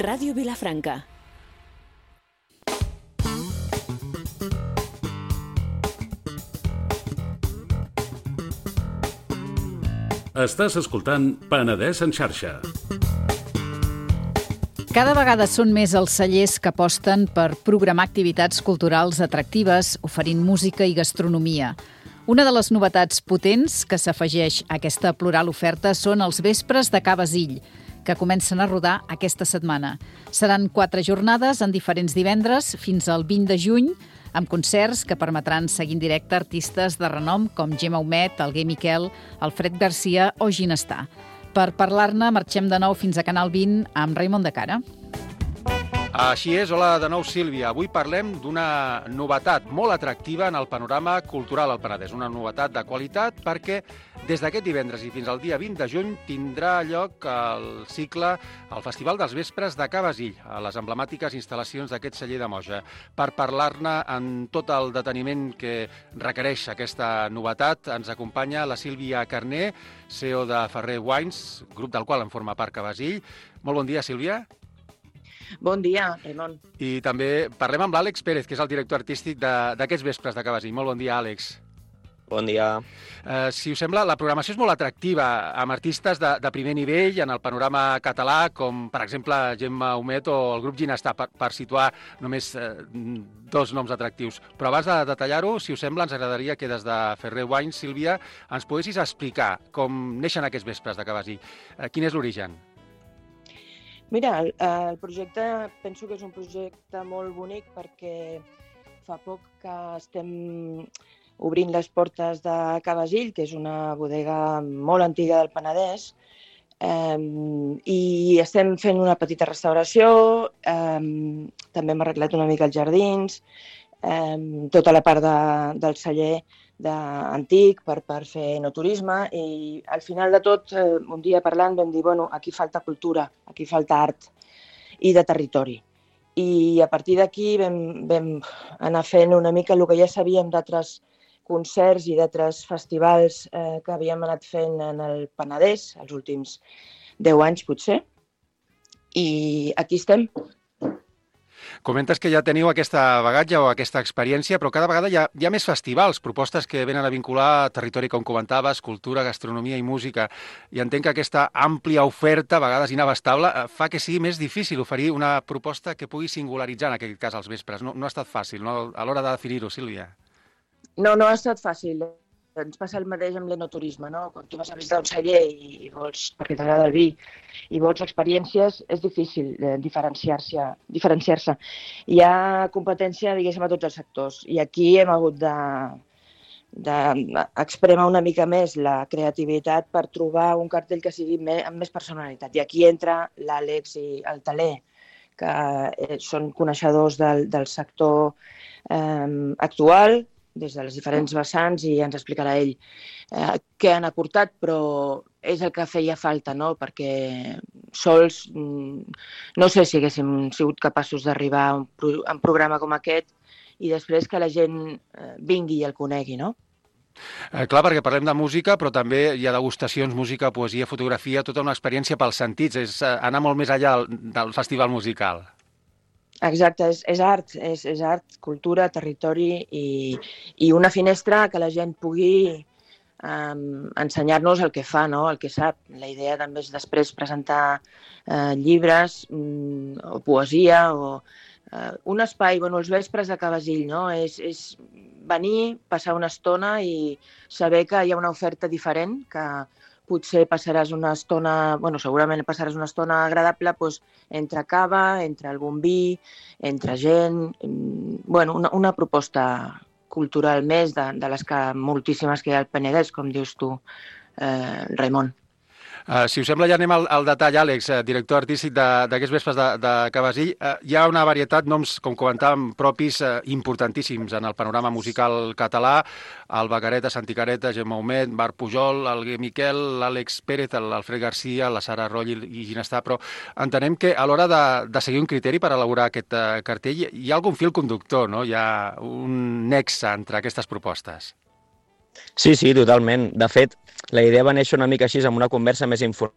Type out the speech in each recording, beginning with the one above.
Ràdio Vilafranca. Estàs escoltant Penedès en xarxa. Cada vegada són més els cellers que aposten per programar activitats culturals atractives, oferint música i gastronomia. Una de les novetats potents que s'afegeix a aquesta plural oferta són els vespres de Ca Basil, que comencen a rodar aquesta setmana. Seran 4 jornades en diferents divendres fins al 20 de juny, amb concerts que permetran seguir en directe artistes de renom com Gemma Humet, Alguer Miquel, Alfred Garcia o Ginestar. Per parlar-ne, marxem de nou fins a Canal 20 amb Raimon de Cara. Així és, hola de nou Sílvia. Avui parlem d'una novetat molt atractiva en el panorama cultural al Penedès. Una novetat de qualitat perquè des d'aquest divendres i fins al dia 20 de juny tindrà lloc el cicle, el Festival dels Vespres de Ca Basil, a les emblemàtiques instal·lacions d'aquest celler de Moja. Per parlar-ne en tot el deteniment que requereix aquesta novetat, ens acompanya la Sílvia Carné, CEO de Ferrer Wines, grup del qual en forma part Ca Basil. Molt bon dia, Sílvia. Bon dia, Raimon. I també parlem amb l'Àlex Pérez, que és el director artístic d'aquests Vespres de Ca Basil. Molt bon dia, Àlex. Bon dia. Si us sembla, la programació és molt atractiva, amb artistes de primer nivell en el panorama català, com per exemple Gemma Humet o el grup Ginestar, per situar només 2 noms atractius. Però abans de detallar-ho, si us sembla, ens agradaria que des de Ferrer Wines, Sílvia, ens poguessis explicar com neixen aquests Vespres de Ca Basil. Quin és l'origen? Mira, el projecte penso que és un projecte molt bonic perquè fa poc que estem obrint les portes de Ca Basil, que és una bodega molt antiga del Penedès, i estem fent una petita restauració, també hem arreglat una mica els jardins, tota la part del celler antic per fer enoturisme, i al final de tot, un dia parlant vam dir, bueno, aquí falta cultura, aquí falta art i de territori. I a partir d'aquí vam anar fent una mica el que ja sabíem d'altres concerts i d'altres festivals que havíem anat fent en el Penedès, els últims 10 anys potser, i aquí estem. Comentes que ja teniu aquesta bagatge o aquesta experiència, però cada vegada hi ha més festivals, propostes que venen a vincular territori, com comentaves, cultura, gastronomia i música. I entenc que aquesta àmplia oferta, a vegades inabastable, fa que sigui més difícil oferir una proposta que pugui singularitzar, en aquest cas, els vespres. No ha estat fàcil, no? A l'hora de definir-ho, Sílvia. No ha estat fàcil. Ens passa el mateix amb l'enoturisme, no? Quan tu vas a visitar un celler i vols, perquè t'agrada el vi, i vols experiències, és difícil diferenciar-se. Hi ha competència, diguéssim, a tots els sectors. I aquí hem hagut d'expremar una mica més la creativitat per trobar un cartell que sigui amb més personalitat. I aquí entra l'Àlex i el Taler, que són coneixedors del sector actual, des de les diferents vessants, i ens explicarà ell què han aportat, però és el que feia falta, no? Perquè sols no sé si haguéssim sigut capaços d'arribar a un programa com aquest i després que la gent vingui i el conegui, no? Clar, perquè parlem de música, però també hi ha degustacions, música, poesia, fotografia, tota una experiència pels sentits, és anar molt més enllà del festival musical. Exacte, és art, és art, cultura, territori i una finestra que la gent pugui ensenyar-nos el que fa, no? El que sap. La idea també és després presentar llibres o poesia o un espai, els vespres de Ca Basil, no? És venir, passar una estona i saber que hi ha una oferta diferent, que potser passaràs una estona, segurament passaràs una estona agradable entre cava, entre algun vi, entre gent, una proposta cultural més de les que moltíssimes que hi ha al Penedès, com dius tu, Raimon. Si us sembla, ja anem al detall, Àlex, director artístic d'aquests Vespres de Ca Basil. Hi ha una varietat, noms, com comentàvem, propis importantíssims en el panorama musical català. El Bacareta, Santi Careta, Gemma Humet, Marc Pujol, Alguer Miquel, l'Àlex Pérez, l'Alfred Garcia, la Sara Roll i Ginestar, però entenem que a l'hora de seguir un criteri per elaborar aquest cartell hi ha algun fil conductor, no? Hi ha un nexe entre aquestes propostes. Sí, totalment. De fet, la idea va néixer una mica així, amb una conversa més informal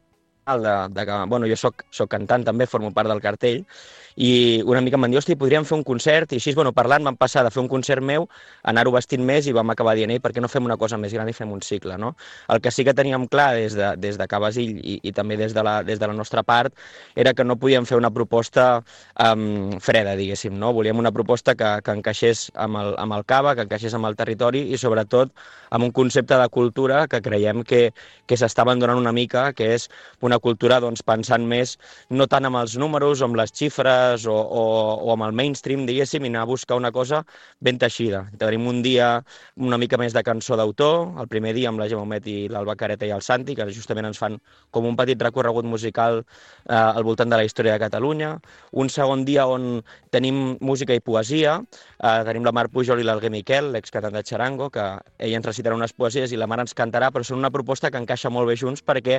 jo soc cantant també, formo part del cartell, i una mica em van dir, hosti, podríem fer un concert, i així, parlant vam passar de fer un concert meu, anar-ho vestint més, i vam acabar dient, per què no fem una cosa més gran i fem un cicle, no? El que sí que teníem clar des de Ca Basil i també des de la nostra part era que no podíem fer una proposta freda, diguéssim, no? Volíem una proposta que encaixés amb el Cava, que encaixés amb el territori i, sobretot, amb un concepte de cultura que creiem que s'està abandonant una mica, que és una cultura pensant més no tant amb els números o amb les xifres o amb el mainstream, diguéssim, i anar a buscar una cosa ben teixida. Tenim un dia una mica més de cançó d'autor, el primer dia amb la Gemma Humet i l'Alba Careta i el Santi, que justament ens fan com un petit recorregut musical al voltant de la història de Catalunya. Un segon dia on tenim música i poesia, tenim la Mar Pujol i l'Alguer Miquel, l'excantant de Charango, que ella ens recitarà unes poesies i la Mar ens cantarà, però són una proposta que encaixa molt bé junts perquè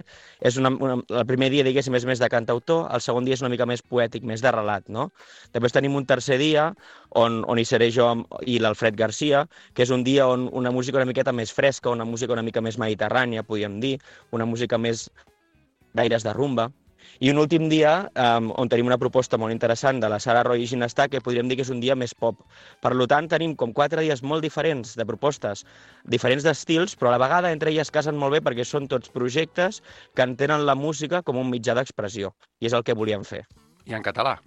el primer dia, diguéssim, és més de cantautor, el segon dia és una mica més poètic, més de relat, no? Després tenim un tercer dia on hi seré jo i l'Alfred Garcia, que és un dia on una música una miqueta més fresca, una música una mica més mediterrània, podríem dir, una música més d'aires de rumba. I un últim dia on tenim una proposta molt interessant de la Sara Roy i Ginestà, que podríem dir que és un dia més pop. Per tant, tenim com 4 dies molt diferents de propostes, diferents d'estils, però a la vegada entre elles casen molt bé perquè són tots projectes que entenen la música com un mitjà d'expressió, i és el que volíem fer. I en català.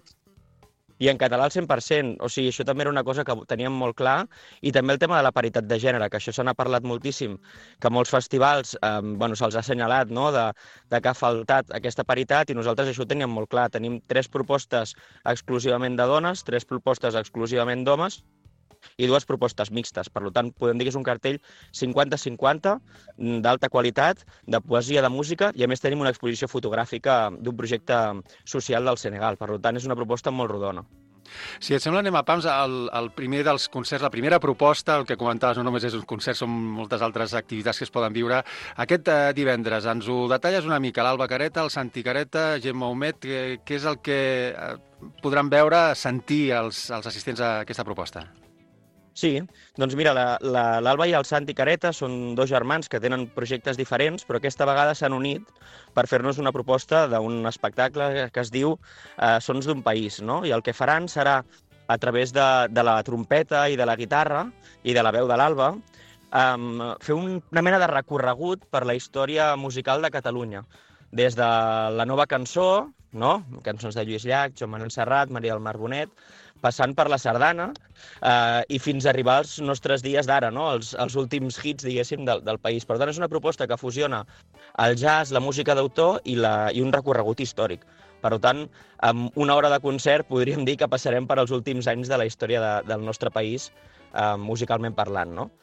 I en català al 100%, o sigui, això també era una cosa que teníem molt clar, i també el tema de la paritat de gènere, que això se n'ha parlat moltíssim, que molts festivals se'ls ha assenyalat, no?, de que ha faltat aquesta paritat, i nosaltres això ho teníem molt clar. Tenim 3 propostes exclusivament de dones, 3 propostes exclusivament d'homes, i 2 propostes mixtes. Per tant, podem dir que és un cartell 50-50, d'alta qualitat, de poesia, de música, i a més tenim una exposició fotogràfica d'un projecte social del Senegal. Per tant, és una proposta molt rodona. Si et sembla, anem a pams. El primer dels concerts, la primera proposta, el que comentaves, no només és un concert, són moltes altres activitats que es poden viure. Aquest divendres ens ho detalles una mica, l'Alba Careta, el Santi Careta, Gemma Humet, què és el que podran veure, sentir els assistents a aquesta proposta? Sí, doncs mira, l'Alba i el Santi Careta són 2 germans que tenen projectes diferents, però aquesta vegada s'han unit per fer-nos una proposta d'un espectacle que es diu Sons d'un país, no? I el que faran serà, a través de la trompeta i de la guitarra i de la veu de l'Alba, fer una mena de recorregut per la història musical de Catalunya. Des de la nova cançó, no? Cançons de Lluís Llach, Joan Manuel Serrat, Maria del Mar Bonet, passant per la sardana i fins a arribar als nostres dies d'ara, no? Els últims hits, diguéssim, del país. Per tant, és una proposta que fusiona el jazz, la música d'autor i un recorregut històric. Per tant, amb 1 hora de concert podríem dir que passarem per als últims anys de la història del nostre país, musicalment parlant, no?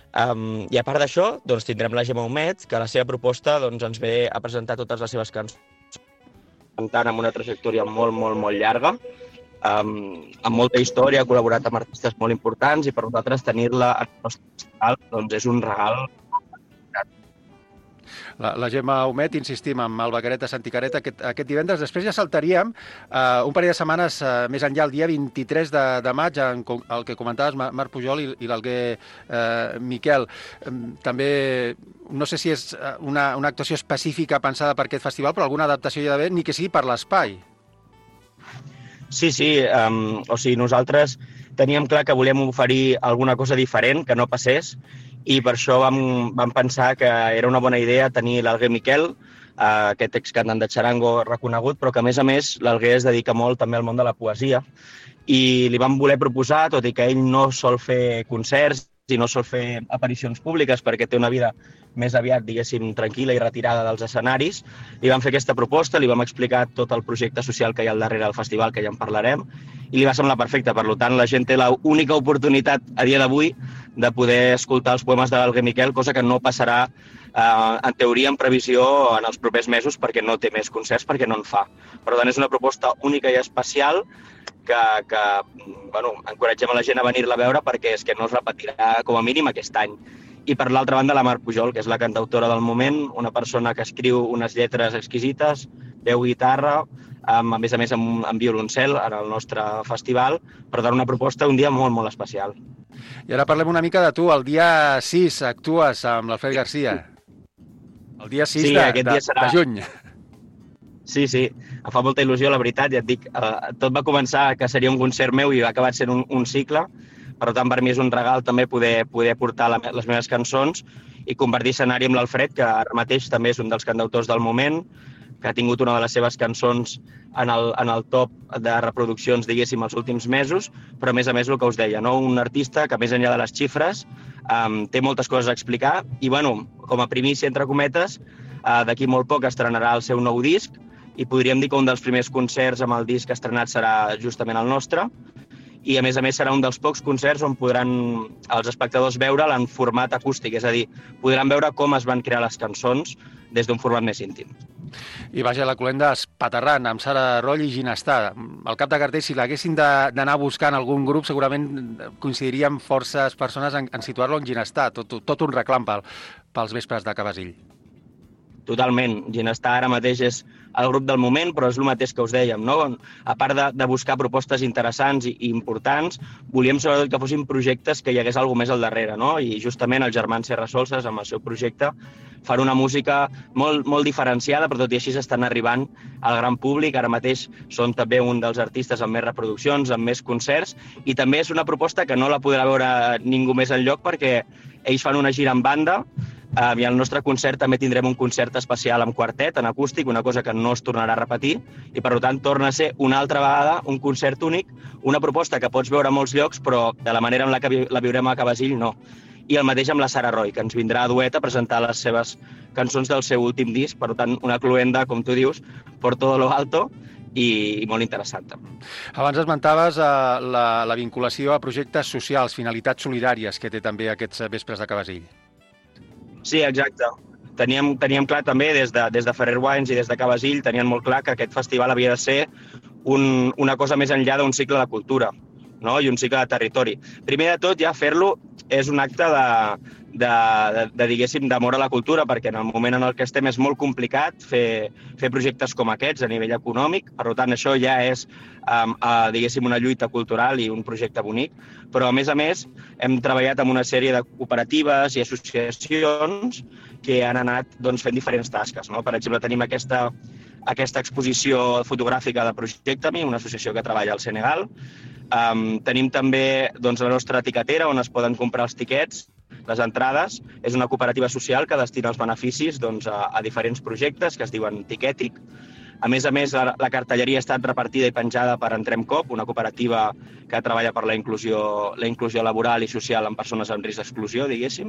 I a part d'això, doncs, tindrem la Gemma Humet, que la seva proposta ens ve a presentar totes les seves cançons, cantant amb una trajectòria molt, molt, molt llarga, amb molta història, ha col·laborat amb artistes molt importants, i per nosaltres tenir-la al nostre festival és un regal. La Gemma Humet, insistim, amb Alba Careta, Santi Careta, aquest divendres. Després ja saltaríem un parell de setmanes més enllà, el dia 23 de maig, el que comentaves, Mar Pujol i l'Alguer Miquel. També, no sé si és una actuació específica pensada per aquest festival, però alguna adaptació hi ha d'haver, ni que sigui per l'espai. Sí, o sigui, nosaltres teníem clar que volíem oferir alguna cosa diferent, que no passés, i per això vam pensar que era una bona idea tenir l'Alguer Miquel, aquest excantant de Charango reconegut, però que a més l'Alguer es dedica molt també al món de la poesia, i li vam voler proposar, tot i que ell no sol fer concerts i no sol fer aparicions públiques perquè té una vida més aviat, diguéssim, tranquil·la i retirada dels escenaris, li vam fer aquesta proposta, li vam explicar tot el projecte social que hi ha al darrere del festival, que ja en parlarem, i li va semblar perfecte. Per tant, la gent té l'única oportunitat a dia d'avui de poder escoltar els poemes de l'Alguer Miquel, cosa que no passarà, en teoria, en previsió, en els propers mesos, perquè no té més concerts, perquè no en fa. Per tant, és una proposta única i especial que encoratgem a la gent a venir-la a veure, perquè és que no es repetirà com a mínim aquest any. I per l'altra banda, la Mar Pujol, que és la cantautora del moment, una persona que escriu unes lletres exquisites, veu guitarra, a més amb violoncel en el nostre festival, per tant una proposta un dia molt, molt especial. I ara parlem una mica de tu. El dia 6 actues amb l'Alfred Garcia. El dia 6 de juny. Sí, em fa molta il·lusió, la veritat, ja et dic, tot va començar que seria un concert meu i ha acabat sent un cicle, per tant, per mi és un regal també poder portar les meves cançons i compartir escenari amb l'Alfred, que ara mateix també és un dels cantautors del moment, que ha tingut una de les seves cançons en el top de reproduccions, diguéssim, els últims mesos, però a més el que us deia, no? Un artista que més enllà de les xifres té moltes coses a explicar i, bueno, com a primícia, entre cometes, d'aquí molt poc estrenarà el seu nou disc i podríem dir que un dels primers concerts amb el disc estrenat serà justament el nostre i, a més serà un dels pocs concerts on podran els espectadors veure'l en format acústic, és a dir, podran veure com es van crear les cançons des d'un format més íntim. I vaja, la Colenda espaterrant amb Sara Roll i Ginestà. Al cap de cartell, si l'haguessin d'anar buscant algun grup, segurament coincidiríem forces persones en situar-lo en Ginestà, tot un reclam pels vespres de Cabasill. Totalment. Ginestà ara mateix és el grup del moment, però és el mateix que us dèiem, no? A part de buscar propostes interessants i importants, volíem sobretot que fossin projectes que hi hagués alguna més al darrere, no? I justament els germans Serrasolses, amb el seu projecte, fan una música molt, molt diferenciada, però tot i així estan arribant al gran públic. Ara mateix són també un dels artistes amb més reproduccions, amb més concerts, i també és una proposta que no la podrà veure ningú més enlloc perquè ells fan una gira en banda, i al nostre concert també tindrem un concert especial amb quartet, en acústic, una cosa que no es tornarà a repetir, i per tant torna a ser una altra vegada un concert únic, una proposta que pots veure a molts llocs, però de la manera en la que la viurem a Cabasill no. I el mateix amb la Sara Roy, que ens vindrà a duet a presentar les seves cançons del seu últim disc, per tant, una cluenda, com tu dius, por todo lo alto, i molt interessant. Abans esmentaves la vinculació a projectes socials, finalitats solidàries que té també aquests vespres de Cabasill. Sí, exacte. Teníem clar també, des de Ferrer Wines i des de Cabasill, tenien molt clar que aquest festival havia de ser una cosa més enllà d'un cicle de cultura, no? I un cicle de territori. Primer de tot, ja fer-lo és un acte diguéssim, d'amor a la cultura, perquè en el moment en el que estem és molt complicat fer projectes com aquests a nivell econòmic, per tant, això ja és, diguéssim, una lluita cultural i un projecte bonic, però, a més, hem treballat amb una sèrie de cooperatives i associacions que han anat fent diferents tasques, no? Per exemple, tenim aquesta exposició fotogràfica de Projecta'm, una associació que treballa al Senegal. Tenim també la nostra etiquetera, on es poden comprar els tiquets, les entrades. És una cooperativa social que destina els beneficis a diferents projectes que es diuen Tiquètic. A més, la cartelleria ha estat repartida i penjada per Entrem Cop, una cooperativa que treballa per la inclusió laboral i social en persones en risc d'exclusió, diguéssim.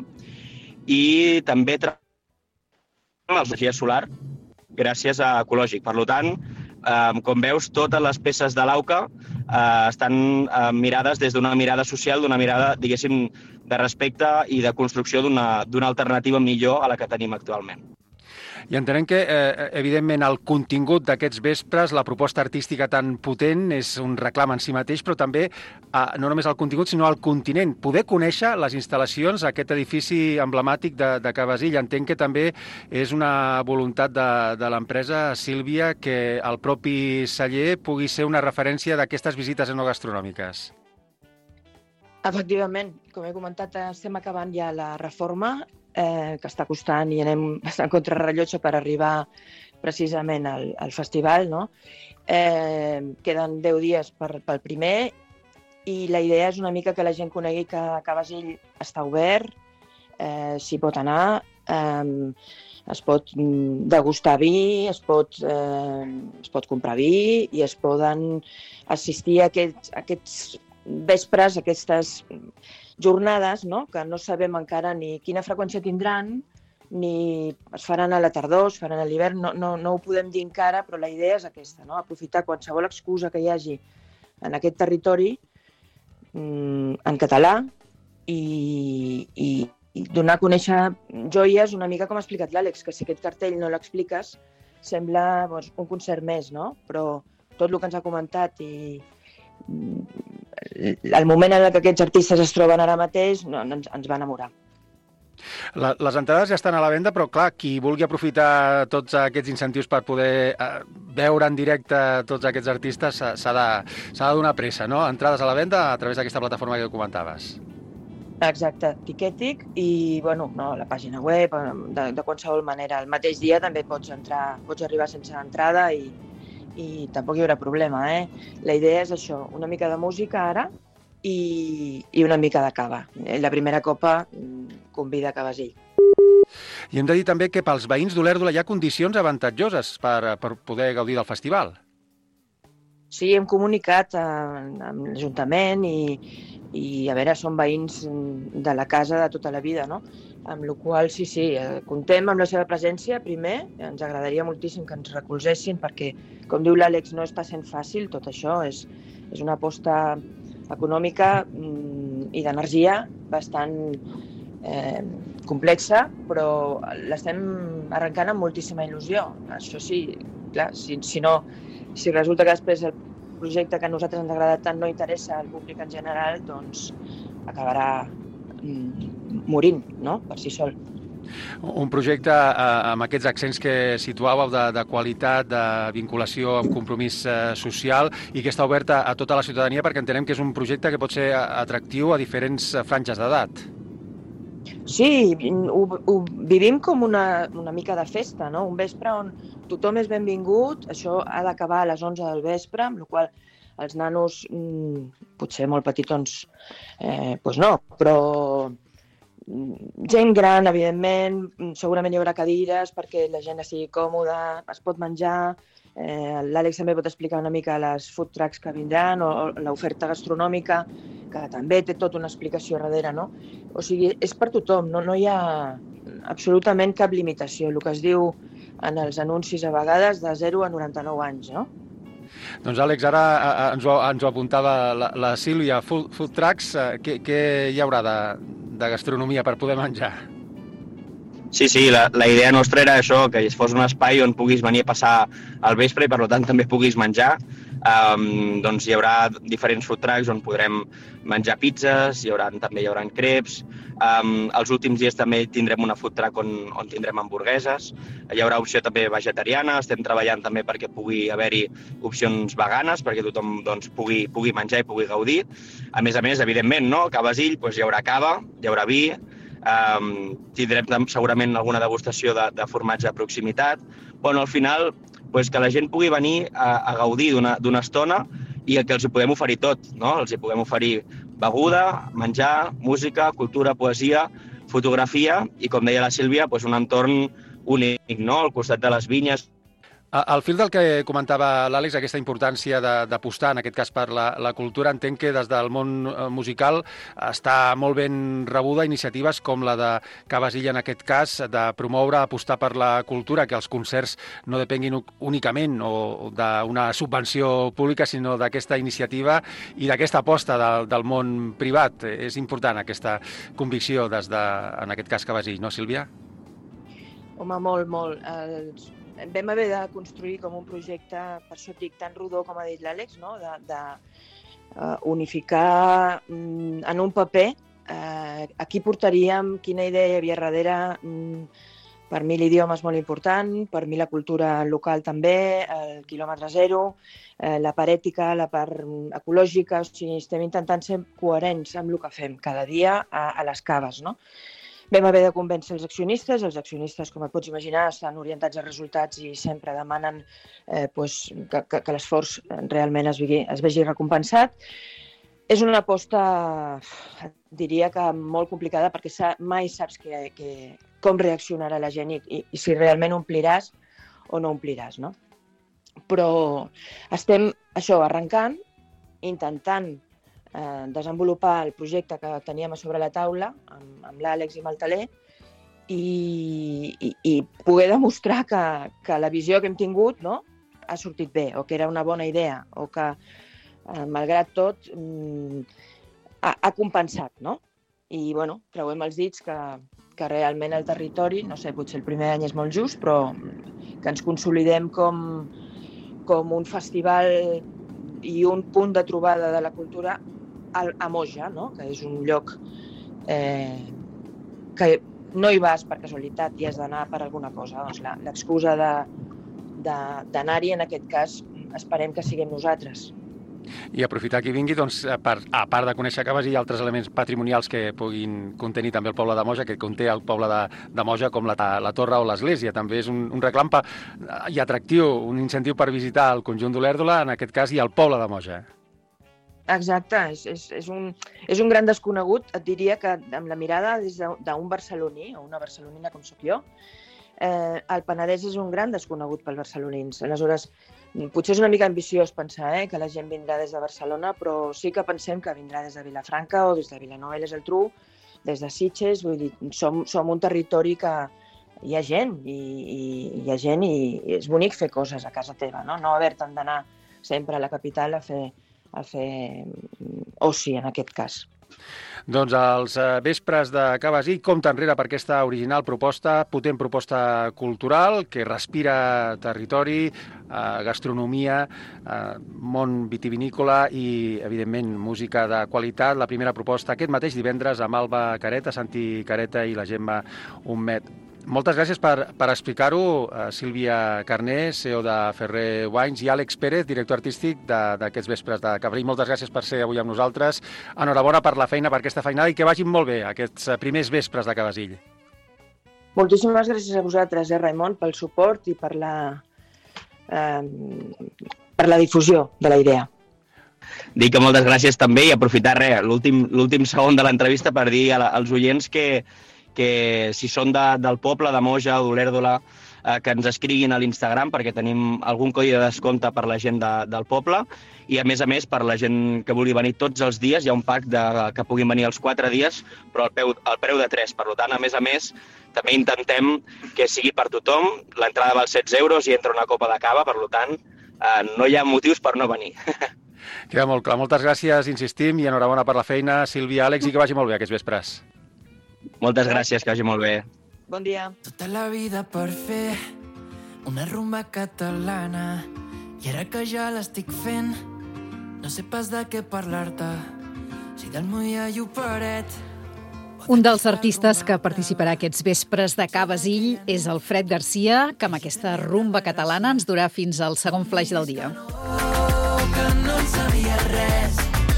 I també amb l'energia solar gràcies a Ecològic. Per tant, com veus, totes les peces de l'AUCA estan mirades des d'una mirada social, d'una mirada, diguéssim, de respecte i de construcció d'una alternativa millor a la que tenim actualment. I entenem que, evidentment, el contingut d'aquests vespres, la proposta artística tan potent, és un reclam en si mateix, però també, no només el contingut, sinó el continent. Poder conèixer les instal·lacions, aquest edifici emblemàtic de Cabasill. Entenc que també és una voluntat de l'empresa Sílvia que el propi celler pugui ser una referència d'aquestes visites enogastronòmiques. Efectivament, com he comentat, estem acabant ja la reforma, que està costant i anem bastant contrarrellotge per arribar precisament al festival, no? Queden 10 dies pel primer i la idea és una mica que la gent conegui que Cabasill està obert, s'hi pot anar, es pot degustar vi, es pot comprar vi i es poden assistir a aquests vespres, aquestes jornades, no? Que no sabem encara ni quina freqüència tindran, ni es faran a la tardor, es faran a l'hivern, no ho podem dir encara, però la idea és aquesta, no? Aprofitar qualsevol excusa que hi hagi en aquest territori en català i donar a conèixer joies una mica com ha explicat l'Àlex, que si aquest cartell no l'expliques sembla un concert més, no? Però tot el que ens ha comentat i el moment en què aquests artistes es troben ara mateix ens va enamorar. Les entrades ja estan a la venda, però clar, qui vulgui aprofitar tots aquests incentius per poder veure en directe tots aquests artistes s'ha de donar pressa, no? Entrades a la venda a través d'aquesta plataforma que comentaves. Exacte, Ticketic i, bueno, no, la pàgina web, de qualsevol manera. El mateix dia també pots arribar sense entrada i tampoc hi haurà problema, eh? La idea és això, una mica de música ara i una mica de cava. La primera copa convida a Cabasell. I hem de dir també que pels veïns d'Olèrdola hi ha condicions avantatjoses per poder gaudir del festival. Sí, hem comunicat amb l'Ajuntament i a veure, són veïns de la casa de tota la vida, no? Amb la qual cosa, sí, comptem amb la seva presència primer, ens agradaria moltíssim que ens recolzessin perquè, com diu l'Àlex, no està sent fàcil tot això, és una aposta econòmica i d'energia bastant complexa, però l'estem arrencant amb moltíssima il·lusió. Això sí, clar, si resulta que després el projecte que a nosaltres ens agrada tant no interessa al públic en general, doncs acabarà morint, no?, per si sol. Un projecte amb aquests accents que situàveu de qualitat, de vinculació amb compromís social i que està obert a tota la ciutadania perquè entenem que és un projecte que pot ser atractiu a diferents franges d'edat. Sí, ho vivim com una mica de festa, no? Un vespre on tothom és benvingut, això ha d'acabar a les 11 del vespre, amb la qual cosa els nanos, potser molt petitons, doncs no, però gent gran, evidentment, segurament hi haurà cadires perquè la gent estigui còmoda, es pot menjar, l'Àlex també pot explicar una mica les food trucks que vindran o l'oferta gastronòmica, que també té tota una explicació darrere, no? O sigui, és per tothom, no hi ha absolutament cap limitació, el que es diu en els anuncis a vegades de 0 a 99 anys, no? Doncs Àlex, ara ens ho apuntava la Sílvia, food trucks, què hi haurà de gastronomia per poder menjar? Sí, la idea nostra era això, que fos un espai on puguis venir a passar el vespre i per tant també puguis menjar. Doncs hi haurà diferents food trucks on podrem menjar pizzas, també hi haurà creps. Els últims dies també tindrem una food truck on tindrem hamburgueses. Hi haurà opció també vegetariana, estem treballant també perquè pugui haver-hi opcions veganes, perquè tothom pugui menjar i pugui gaudir. A més, evidentment, no? A Cabasell hi haurà cava, hi haurà vi, tindrem segurament alguna degustació de formatge de proximitat, però al final que la gent pugui venir a gaudir d'una estona i que els hi podem oferir tot, no? Els hi podem oferir beguda, menjar, música, cultura, poesia, fotografia i, com deia la Sílvia, un entorn únic, no? Al costat de les vinyes. Al fil del que comentava l'Àlex, aquesta importància d'apostar, en aquest cas, per la cultura, entenc que des del món musical està molt ben rebuda iniciatives com la de Cabasell, en aquest cas, de promoure, apostar per la cultura, que els concerts no depenguin únicament d'una subvenció pública, sinó d'aquesta iniciativa i d'aquesta aposta del món privat. És important aquesta convicció des de, en aquest cas, Cabasell, no, Sílvia? Home, molt. Vam haver de construir com un projecte, per això dic, tan rodó com ha dit l'Àlex, no? De unificar en un paper a qui portaríem, quina idea hi havia darrere. Per mi l'idioma és molt important, per mi la cultura local també, el quilòmetre zero, la part ètica, la part ecològica. O sigui, estem intentant ser coherents amb el que fem cada dia a les caves, no? Vam haver de convèncer els accionistes, com et pots imaginar, estan orientats a resultats i sempre demanen que l'esforç realment es vegi recompensat. És una aposta, diria que molt complicada, perquè mai saps com reaccionarà la gent i si realment ompliràs o no ompliràs, no? Però estem arrencant, intentant desenvolupar el projecte que teníem a sobre la taula amb l'Àlex i amb el Taler i poder demostrar que la visió que hem tingut, no, ha sortit bé o que era una bona idea o que, malgrat tot, ha compensat, no? I, bueno, creuem els dits que realment el territori, no sé, potser el primer any és molt just, però que ens consolidem com un festival i un punt de trobada de la cultura a Moja, no? Que és un lloc que no hi vas per casualitat i has d'anar per alguna cosa. Doncs l'excusa d'anar-hi, en aquest cas, esperem que siguem nosaltres. I aprofitar que vingui, doncs, a part de conèixer Cabasí i altres elements patrimonials que puguin contenir també el poble de Moja, que conté el poble de Moja, com la torre o l'església. També és un reclam i atractiu, un incentiu per visitar el conjunt d'Olèrdola, en aquest cas, i el poble de Moja. Exacte, és un gran desconegut. Et diria que amb la mirada des d'un barceloní, o una barcelonina com sóc jo, el Penedès és un gran desconegut pels barcelonins. Aleshores, potser és una mica ambiciós pensar que la gent vindrà des de Barcelona, però sí que pensem que vindrà des de Vilafranca o des de Vilanova i la Geltrú, des de Sitges. Vull dir, som un territori que hi ha gent i és bonic fer coses a casa teva, no haver-te'n d'anar sempre a la capital a fer oci, en aquest cas. Doncs els vespres de Cabasí compta enrere per aquesta original proposta, potent proposta cultural que respira territori, gastronomia, món vitivinícola i, evidentment, música de qualitat. La primera proposta aquest mateix divendres amb Alba Careta, Santi Careta i la Gemma Humet. Moltes gràcies per explicar-ho, Sílvia Carné, CEO de Ferrer Wines, i Àlex Pérez, director artístic d'aquests vespres de Cabasí. Moltes gràcies per ser avui amb nosaltres. Enhorabona per la feina, per aquesta feinada, i que vagin molt bé aquests primers vespres de Cabasí. Moltíssimes gràcies a vosaltres, Raimon, pel suport i per la difusió de la idea. Dic que moltes gràcies també, i aprofitar l'últim segon de l'entrevista per dir als oients que si són del poble de Moja o d'Olèrdola, que ens escriguin a l'Instagram, perquè tenim algun codi de descompte per la gent del poble, i a més, per la gent que vulgui venir tots els dies, hi ha un pack que puguin venir els 4 dies, però al preu de 3. Per tant, a més, també intentem que sigui per tothom. L'entrada val 16 euros i entra una copa de cava, per tant, no hi ha motius per no venir. Queda molt clar. Moltes gràcies, insistim, i enhorabona per la feina, Sílvia, Àlex, i que vagi molt bé aquests vespres. Moltes gràcies, que vagi molt bé. Bon dia. Tota la vida per fer una rumba catalana, i ara que ja l'estic fent no sé pas de què parlar-te, si del Moia i Operet. Un dels artistes que participarà aquests vespres de Cabasí és el Fred Garcia, que amb aquesta rumba catalana ens durà fins al segon flaix del dia. Que no en sabia res,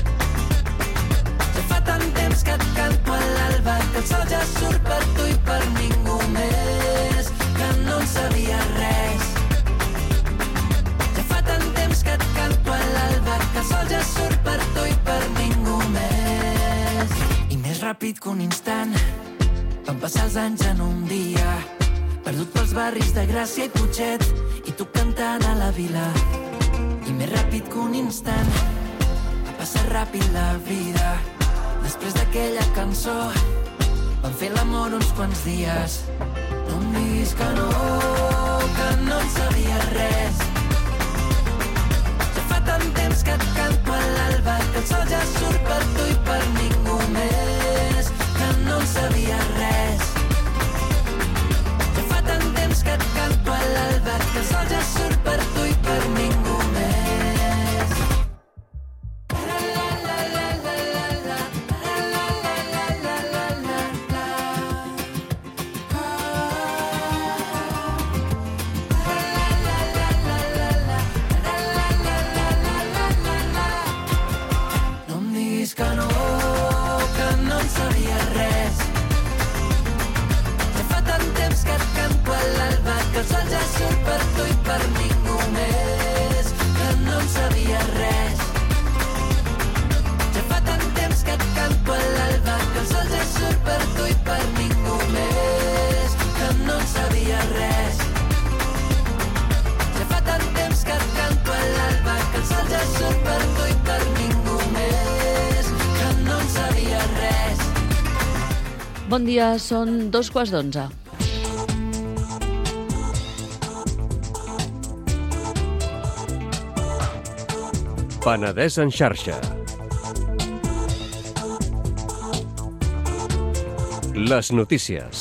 ja fa tant temps que et canto a l'alba, que el sol ja surt per tu i per ningú més, que no en sabia res. Ja fa tant temps que et canto a l'alba, que el sol ja surt per tu i per ningú més. I més ràpid que un instant van passar els anys en un dia, perdut pels barris de Gràcia i Putxet, i tu cantant a la vila. I més ràpid que un instant va passar ràpid la vida. Després d'aquella cançó vam fer l'amor uns quants dies. No em diguis que no en sabia res. Ja fa tant temps que et canto a l'alba, que el sol ja surt per tu i per ningú més, que no en sabia res. Ja fa tant temps que et canto a l'alba, que el sol ja surt per tu i per ningú més. Que el sol ja surt per tu i per ningú més, que no en sabia res. Ja fa tant temps que et canto a l'alba, que el sol ja surt per tu i per ningú més, que no en sabia res. Ja fa tant temps que et canto a l'alba, que el sol ja surt per tu i per ningú més, que no en sabia res. Bon dia, són 11:15. Penedès en xarxa. Les notícies.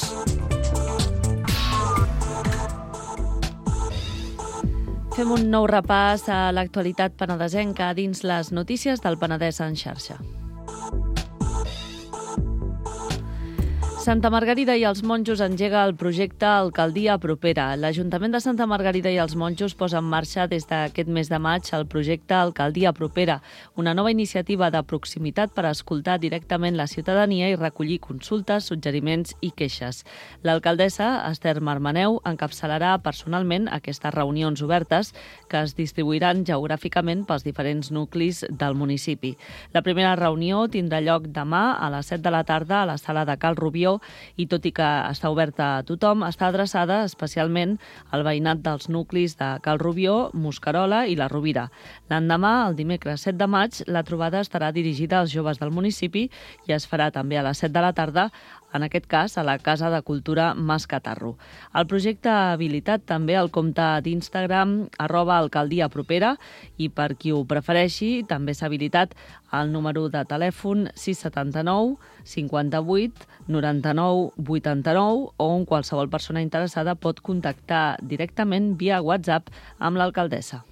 Fem un nou repàs a l'actualitat penedesenca dins les notícies del Penedès en xarxa. Santa Margarida i els monjos engega el projecte Alcaldia Propera. L'Ajuntament de Santa Margarida i els monjos posa en marxa des d'aquest mes de maig el projecte Alcaldia Propera, una nova iniciativa de proximitat per escoltar directament la ciutadania i recollir consultes, suggeriments i queixes. L'alcaldessa, Esther Marmaneu, encapçalarà personalment aquestes reunions obertes que es distribuiran geogràficament pels diferents nuclis del municipi. La primera reunió tindrà lloc demà a les 7 de la tarda a la sala de Cal Rubió i tot i que està oberta a tothom, està adreçada especialment al veïnat dels nuclis de Cal Rubió, Mosquerola i la Rovira. L'endemà, el dimecres 7 de maig, la trobada estarà dirigida als joves del municipi i es farà també a les 7 de la tarda, en aquest cas a la Casa de Cultura Mas Catarro. El projecte ha habilitat també el compte d'Instagram @alcaldiapropera i per qui ho prefereixi també s'ha habilitat el número de telèfon 679 58 99 89 on qualsevol persona interessada pot contactar directament via WhatsApp amb l'alcaldessa.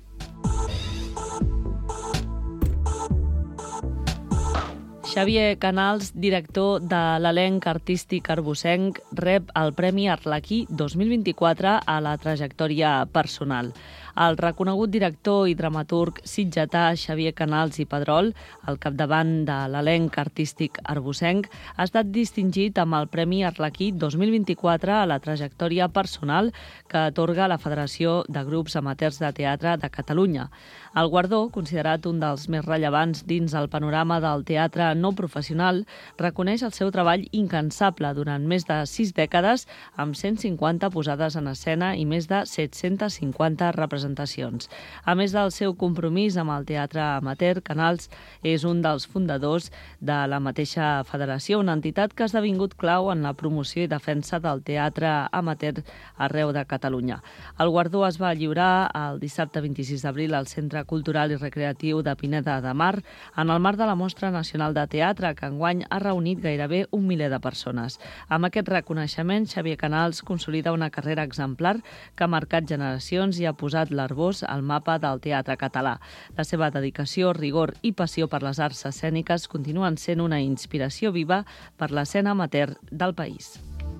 Xavier Canals, director de l'elenc artístic arbocenc, rep el Premi Arlequí 2024 a la trajectòria personal. El reconegut director i dramaturg sitgetà Xavier Canals i Pedrol, al capdavant de l'elenc artístic arbocenc, ha estat distingit amb el Premi Arlequí 2024 a la trajectòria personal que atorga la Federació de Grups Amateurs de Teatre de Catalunya. El guardó, considerat un dels més rellevants dins el panorama del teatre no professional, reconeix el seu treball incansable durant més de 6 dècades amb 150 posades en escena i més de 750 representacions. A més del seu compromís amb el teatre amateur, Canals és un dels fundadors de la mateixa federació, una entitat que ha esdevingut clau en la promoció i defensa del teatre amateur arreu de Catalunya. El guardó es va lliurar el dissabte 26 d'abril al Centre Cultural i Recreatiu de Pineda de Mar en el marc de la Mostra Nacional de Teatre, que enguany ha reunit gairebé 1 miler de persones. Amb aquest reconeixement, Xavier Canals consolida una carrera exemplar que ha marcat generacions i ha posat l'Arbós al mapa del teatre català. La seva dedicació, rigor i passió per les arts escèniques continuen sent una inspiració viva per l'escena amateur del país.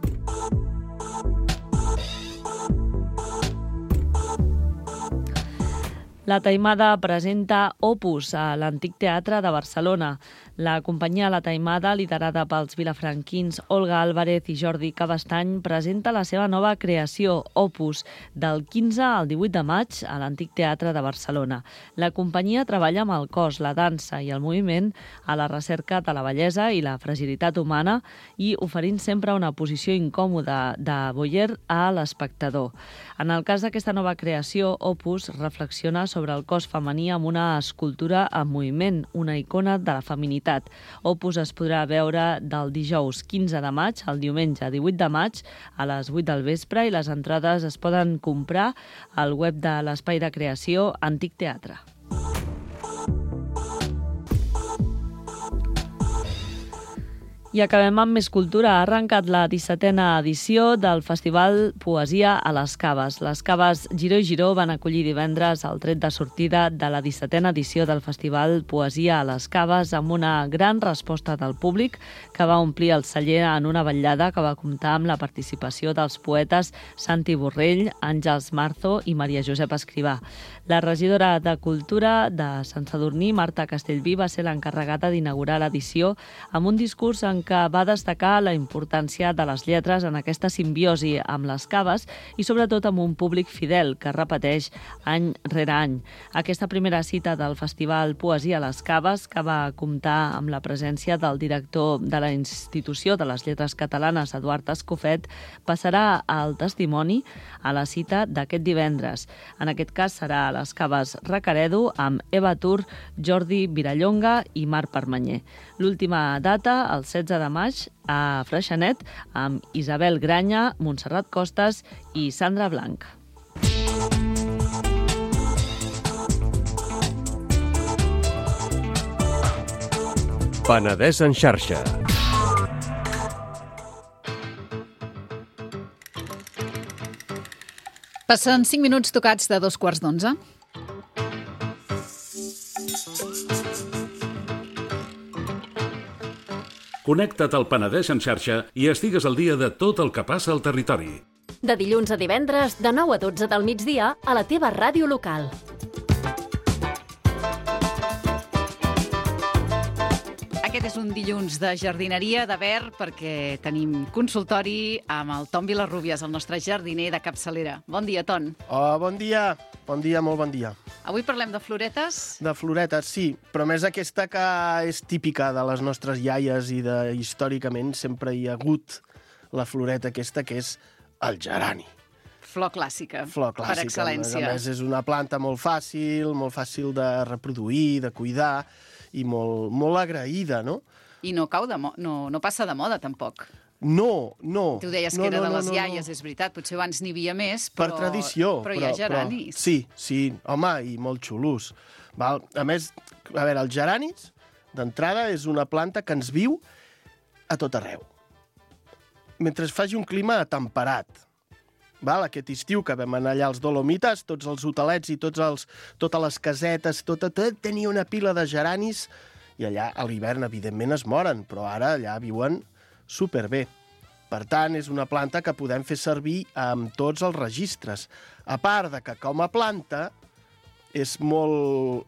La Taimada presenta Opus a l'Antic Teatre de Barcelona. La companyia La Taimada, liderada pels vilafranquins Olga Álvarez i Jordi Cabestany, presenta la seva nova creació, Opus, del 15 al 18 de maig a l'Antic Teatre de Barcelona. La companyia treballa amb el cos, la dansa i el moviment a la recerca de la bellesa i la fragilitat humana i oferint sempre una posició incòmoda de voyeur a l'espectador. En el cas d'aquesta nova creació, Opus reflexiona sobre el cos femení amb una escultura en moviment, una icona de la feminitat. Opus es podrà veure del dijous 15 de maig al diumenge 18 de maig a les 8 del vespre i les entrades es poden comprar al web de l'Espai de Creació Antic Teatre. I acabem amb més cultura. Ha arrencat la 17a edició del Festival Poesia a les Caves. Les Caves Giró i Giró van acollir divendres el tret de sortida de la 17a edició del Festival Poesia a les Caves amb una gran resposta del públic que va omplir el celler en una vetllada que va comptar amb la participació dels poetes Santi Borrell, Àngels Marzo i Maria Josep Escrivà. La regidora de Cultura de Sant Sadurní, Marta Castellví, va ser l'encarregada d'inaugurar l'edició amb un discurs en què va destacar la importància de les lletres en aquesta simbiosi amb les caves i sobretot amb un públic fidel que repeteix any rere any. Aquesta primera cita del Festival Poesia a les Caves, que va comptar amb la presència del director de la Institució de les Lletres Catalanes, Eduard Escofet, passarà al testimoni a la cita d'aquest divendres. En aquest cas serà a les Caves Recaredo amb Eva Tur, Jordi Virallonga i Marc Permanyer. L'última data, el 16 de maig, a Freixenet, amb Isabel Granya, Montserrat Costas i Sandra Blanc. Penedès en xarxa. Passen 5 minuts tocats de 2:15. Connecta't al Penedès en xarxa i estigues al dia de tot el que passa al territori. De dilluns a divendres, de 9 a 12 del migdia, a la teva ràdio local. Aquest és un dilluns de jardineria, de verd, perquè tenim consultori amb el Ton Vilarrubias, el nostre jardiner de capçalera. Bon dia, Ton. Oh, bon dia, molt bon dia. Avui parlem de floretes. De floretes, sí, però més aquesta que és típica de les nostres iaies i històricament sempre hi ha hagut la floreta aquesta, que és el gerani. Flor clàssica, Flor clàssica, per excel·lència. A més, és una planta molt fàcil de reproduir, de cuidar, i molt agraïda, no? I no passa de moda, tampoc. No. Tu deies que era de les iaies, és veritat, potser abans n'hi havia més, però... Per tradició. Però hi ha geranis. Sí, home, i molt xulos. Val? A més, a veure, els geranis, d'entrada, és una planta que ens viu a tot arreu. Mentre faci un clima temperat. Val? Aquest estiu que vam anar allà als Dolomites, tots els hotelets i totes les casetes, tot tenia una pila de geranis, i allà a l'hivern, evidentment, es moren, però ara allà viuen superbé. Per tant, és una planta que podem fer servir amb tots els registres. A part de que, com a planta, és molt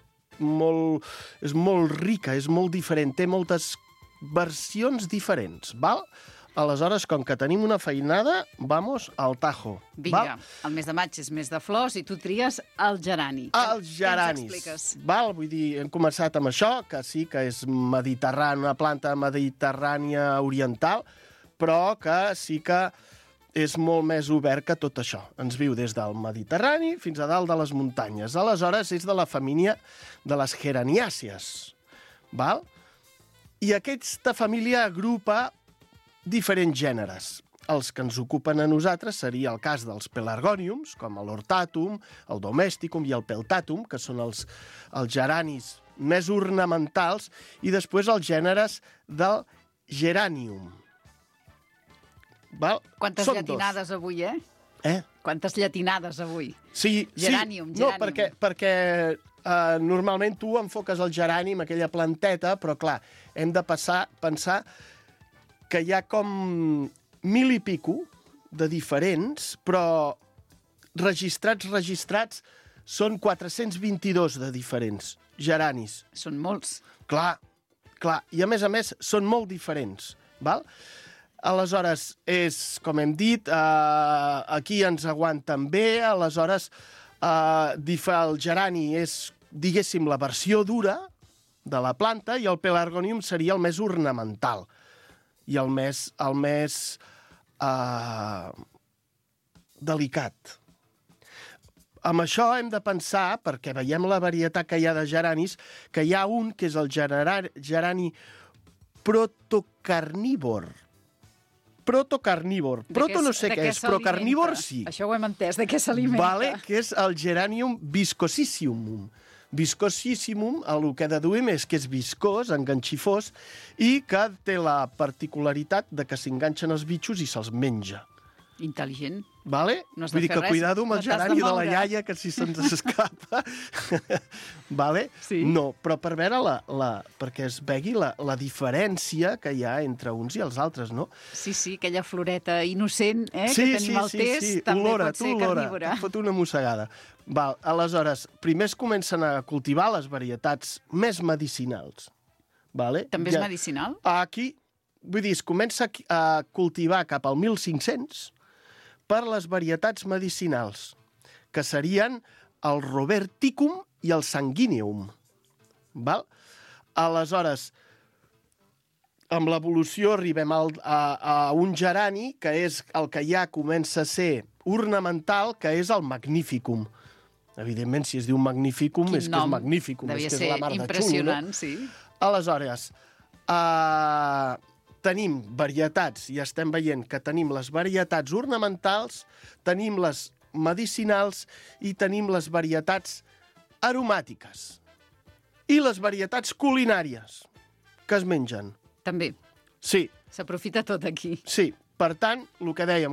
rica, és molt diferent, té moltes versions diferents, val? Aleshores, com que tenim una feinada, vamos al tajo. Vinga, el mes de maig és mes de flors i tu tries el gerani. Els geranis. Què ens expliques? Val? Vull dir, hem començat amb això, que sí que és mediterrània, una planta mediterrània oriental, però que sí que és molt més obert que tot això. Ens viu des del Mediterrani fins a dalt de les muntanyes. Aleshores, és de la família de les geraniàcies. Val? I aquesta família agrupa diferents gèneres. Els que ens ocupen a nosaltres seria el cas dels pelargòniums, com l'hortatum, el domesticum i el peltatum, que són els geranis més ornamentals, i després els gèneres del geranium. Val? Quantes llatinades avui, eh? Quantes llatinades avui. Sí. Geranium. No, perquè normalment tu enfoques el gerani amb aquella planteta, però clar, hem de pensar que hi ha com 1000 i pico de diferents, però registrats són 422 de diferents geranis. Són molts. Clar. I a més, són molt diferents. Val? Aleshores, com hem dit, aquí ens aguanten bé, aleshores el gerani és, diguéssim, la versió dura de la planta i el pelargònium seria el més ornamental i el més delicat. Amb això hem de pensar, perquè veiem la varietat que hi ha de geranis, que hi ha un que és el gerani protocarnívor. Proto no sé què és, però carnívor sí. Això ho hem entès, de què s'alimenta. Vale, que és el geranium viscosissimum. Viscosissimum, el que deduïm és que és viscós, enganxifós, i que té la particularitat de que s'enganxen els bitxos i se'ls menja. Intel·ligent. Vale? No has Vull de dir fer que res, cuidado amb el no t'has de gerani de la moure. iaia, que si se'ns escapa. Vale? Sí. No, però per veure perquè es vegi la diferència que hi ha entre uns i els altres, no? Sí, aquella floreta innocent que tenim al test, també pot ser carnívora. Et fot una mossegada. Val, aleshores, primer es comencen a cultivar les varietats més medicinals. Vale? També és medicinal? Aquí, vull dir, es comença a cultivar cap al 1500 per les varietats medicinals, que serien el roberticum i el sanguineum. Val? Aleshores, amb l'evolució arribem a un gerani, que és el que ja comença a ser ornamental, que és el magnificum. Evidentment, si es diu magnificum, és que és magnificum. Devia és que ser és la mar de impressionant, xulo, no? sí. Aleshores, tenim varietats, i estem veient que tenim les varietats ornamentals, tenim les medicinals i tenim les varietats aromàtiques. I les varietats culinàries, que es mengen. També. Sí. S'aprofita tot aquí. Sí. Per tant, el que dèiem,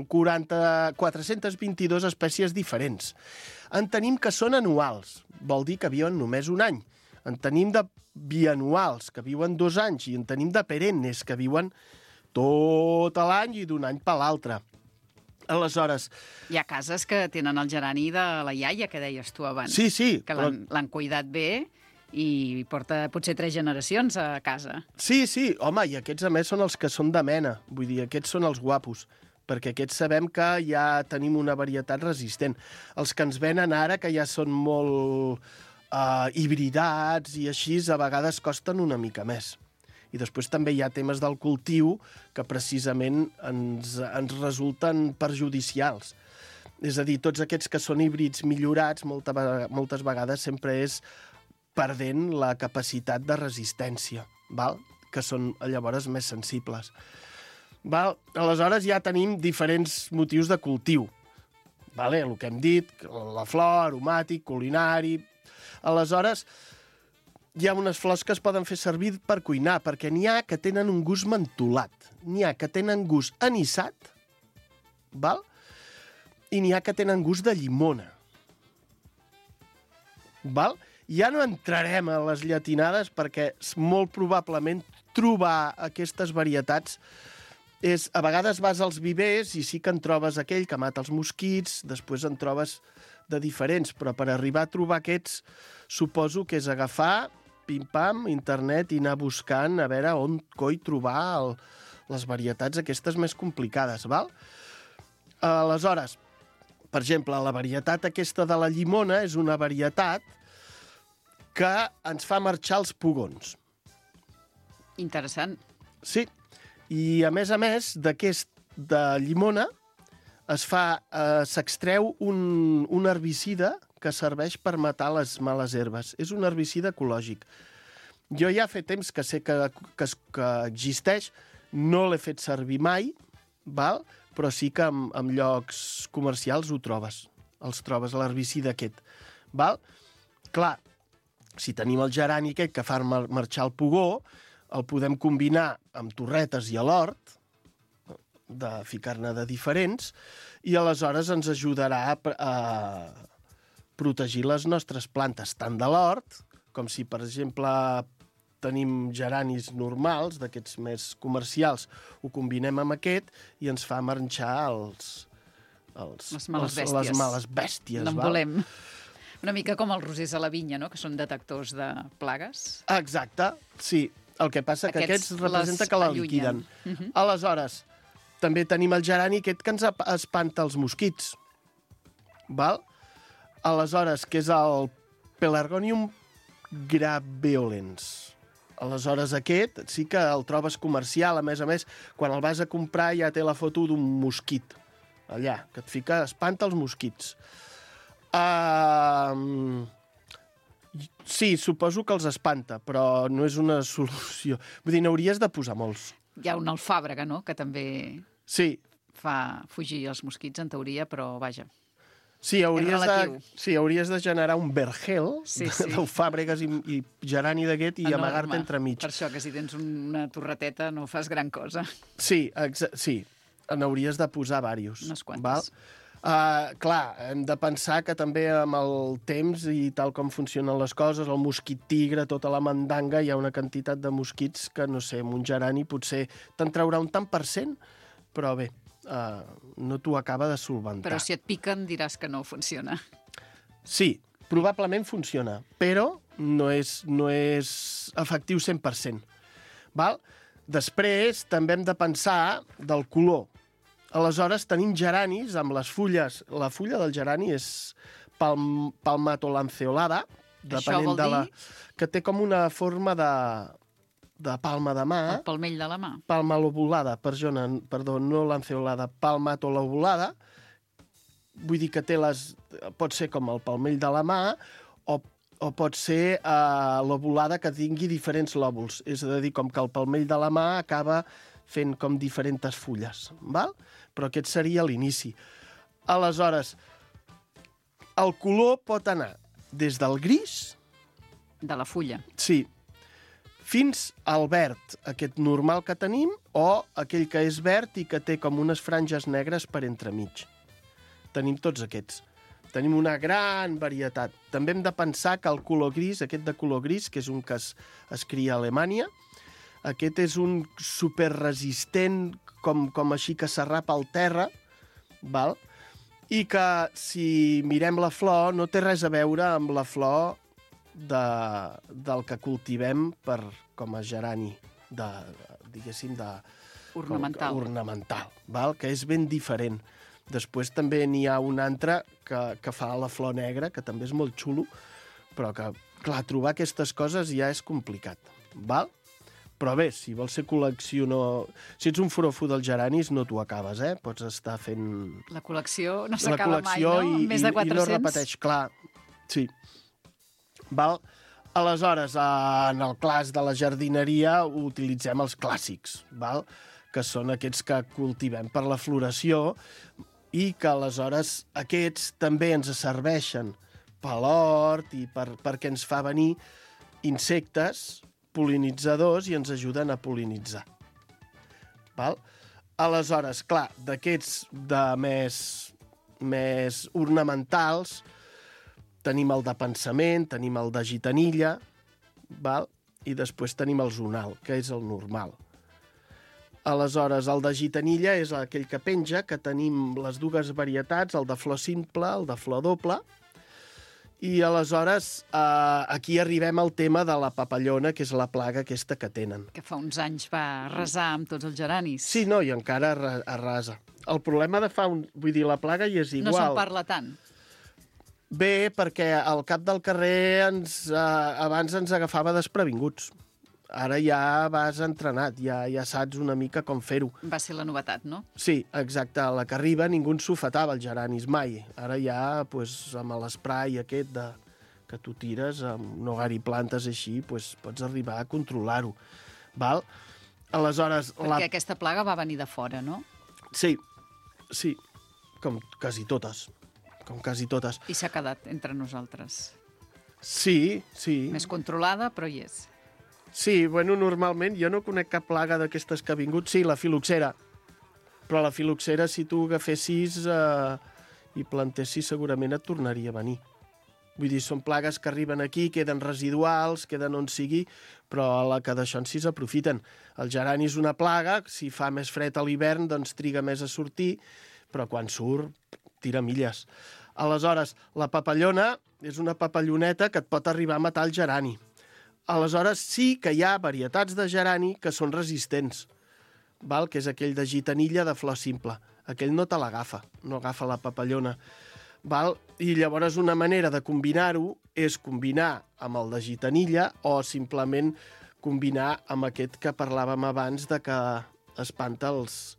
422 espècies diferents. En tenim que són anuals, vol dir que viuen només un any. En tenim de bianuals, que viuen 2 anys, i en tenim de perennes, que viuen tot l'any i d'un any per l'altre. Aleshores... Hi ha cases que tenen el gerani de la iaia, que deies tu abans. Sí, que l'han cuidat bé i porta potser 3 generacions a casa. Sí, home, i aquests a més són els que són de mena. Vull dir, aquests són els guapos, perquè aquests sabem que ja tenim una varietat resistent. Els que ens venen ara, que ja són molt hibridats i així, a vegades costen una mica més. I després també hi ha temes del cultiu que precisament ens resulten perjudicials. És a dir, tots aquests que són híbrids millorats, moltes vegades sempre és perdent la capacitat de resistència, val? Que són llavors més sensibles. Val? Aleshores ja tenim diferents motius de cultiu. Vale? El que hem dit, la flor, aromàtic, culinari... Aleshores, hi ha unes flors que es poden fer servir per cuinar, perquè n'hi ha que tenen un gust mentolat, n'hi ha que tenen gust anissat, val? I n'hi ha que tenen gust de llimona. Val? Ja no entrarem a les llatinades perquè molt probablement trobar aquestes varietats és... A vegades vas als vivers i sí que en trobes aquell que mata els mosquits, després en trobes de diferents, però per arribar a trobar aquests suposo que és agafar, pim-pam, internet i anar buscant a veure on coi trobar les varietats aquestes més complicades, val? Aleshores, per exemple, la varietat aquesta de la llimona és una varietat que ens fa marxar els pugons. Interessant. Sí, i a més, de llimona s'extreu un herbicida que serveix per matar les males herbes. És un herbicida ecològic. Jo ja fa temps que sé que existeix, no l'he fet servir mai, val? Però sí que en llocs comercials ho trobes. Els trobes, l'herbicida aquest. Val? Clar, si tenim el gerani aquest que fa marxar el pugó, el podem combinar amb torretes i a l'hort, de ficar-ne de diferents, i aleshores ens ajudarà a protegir les nostres plantes, tant de l'hort, com si, per exemple, tenim geranis normals, d'aquests més comercials, ho combinem amb aquest i ens fa marxar les males bèsties. No en volem. Una mica com els rosers a la vinya, no? Que són detectors de plagues. Exacte, sí. El que passa que aquests representa que la liquiden. Aleshores, també tenim el gerani aquest que ens espanta els mosquits. Val? Aleshores, que és el Pelargonium graveolens. Aleshores, aquest sí que el trobes comercial. A més, quan el vas a comprar ja té la foto d'un mosquit. Allà, que et fica, espanta els mosquits. Sí, suposo que els espanta, però no és una solució. Vull dir, n'hauries de posar molts. Hi ha un alfàbrega, no?, que també fa fugir els mosquits, en teoria, però vaja. Sí, hauries de generar un vergel d'alfàbregues i gerani d'aquest i amagar-te entremig. Per això, que si tens una torreteta no fas gran cosa. Sí, n'hauries de posar diversos. Unes quantes. Clar, hem de pensar que també amb el temps i tal com funcionen les coses, el mosquit tigre, tota la mandanga, hi ha una quantitat de mosquits que, no sé, amb un gerani potser te'n traurà un tant per cent, però bé, no t'ho acaba de solventar. Però si et piquen diràs que no funciona. Sí, probablement funciona, però no és efectiu 100%. Val? Després també hem de pensar del color. Aleshores tenim geranis amb les fulles. La fulla del gerani és palmatolanceolada, depenent de la... que té com una forma de palma de mà. El palmell de la mà. Palmalobulada, perdó, no lanceolada, palmatolobulada. Vull dir que té pot ser com el palmell de la mà o pot ser lobulada que tingui diferents lòbuls. És a dir, com que el palmell de la mà acaba fent com diferents fulles, val? Però aquest seria l'inici. Aleshores, el color pot anar des del gris... De la fulla. Sí, fins al verd, aquest normal que tenim, o aquell que és verd i que té com unes franges negres per entremig. Tenim tots aquests. Tenim una gran varietat. També hem de pensar que el color gris, aquest de color gris, que és un que es cria a Alemanya, aquest és un superresistent, com així que s'arrapa al terra, val? I que si mirem la flor no té res a veure amb la flor del que cultivem com a gerani, diguéssim, ornamental, val? Que és ben diferent. Després també n'hi ha un altre que fa la flor negra, que també és molt xulo, però que, clar, trobar aquestes coses ja és complicat, val? Però bé, si vols ser col·leccionador... Si ets un forofo dels geranis, no t'ho acabes, eh? Pots estar fent... La col·lecció no s'acaba mai, no? Més de 400? I no repeteix, clar. Sí. Val? Aleshores, en el clas de la jardineria utilitzem els clàssics, val? Que són aquests que cultivem per la floració i que aleshores aquests també ens serveixen per l'hort i perquè ens fa venir insectes pol·linitzadors i ens ajuden a pol·linitzar. Val? Aleshores, clar, d'aquests de més ornamentals tenim el de pensament, tenim el de gitanilla, val? I després tenim el zonal, que és el normal. Aleshores, el de gitanilla és aquell que penja, que tenim les dues varietats, el de flor simple, el de flor doble. I aleshores aquí arribem al tema de la papallona, que és la plaga aquesta que tenen. Que fa uns anys va arrasar amb tots els geranis. Sí, no, i encara arrasa. El problema de vull dir, la plaga hi és igual. No se'n parla tant. Bé, perquè al cap del carrer abans ens agafava desprevinguts. Ara ja vas entrenat, ja saps una mica com fer-ho. Va ser la novetat, no? Sí, exacte. A la que arriba ningú ens sofetava els geranis mai. Ara ja, amb l'esprai aquest que tu tires, amb no gari plantes així, pots arribar a controlar-ho. Val? Aleshores... Perquè aquesta plaga va venir de fora, no? Sí, com quasi totes. I s'ha quedat entre nosaltres. Sí. Més controlada, però hi és. Sí, bueno, normalment jo no conec cap plaga d'aquestes que ha vingut. Sí, la filoxera. Però la filoxera, si tu agafessis i plantessis, segurament et tornaria a venir. Vull dir, són plagues que arriben aquí, queden residuals, queden on sigui, però a la que d'això en si s'aprofiten. El gerani és una plaga, si fa més fred a l'hivern, doncs triga més a sortir, però quan surt, tira milles. Aleshores, la papallona és una papalloneta que et pot arribar a matar el gerani. Aleshores, sí que hi ha varietats de gerani que són resistents, val? Que és aquell de gitanilla de flor simple. Aquell no te l'agafa, no agafa la papallona. Val? I llavors una manera de combinar-ho és combinar amb el de gitanilla o simplement combinar amb aquest que parlàvem abans de que espanta els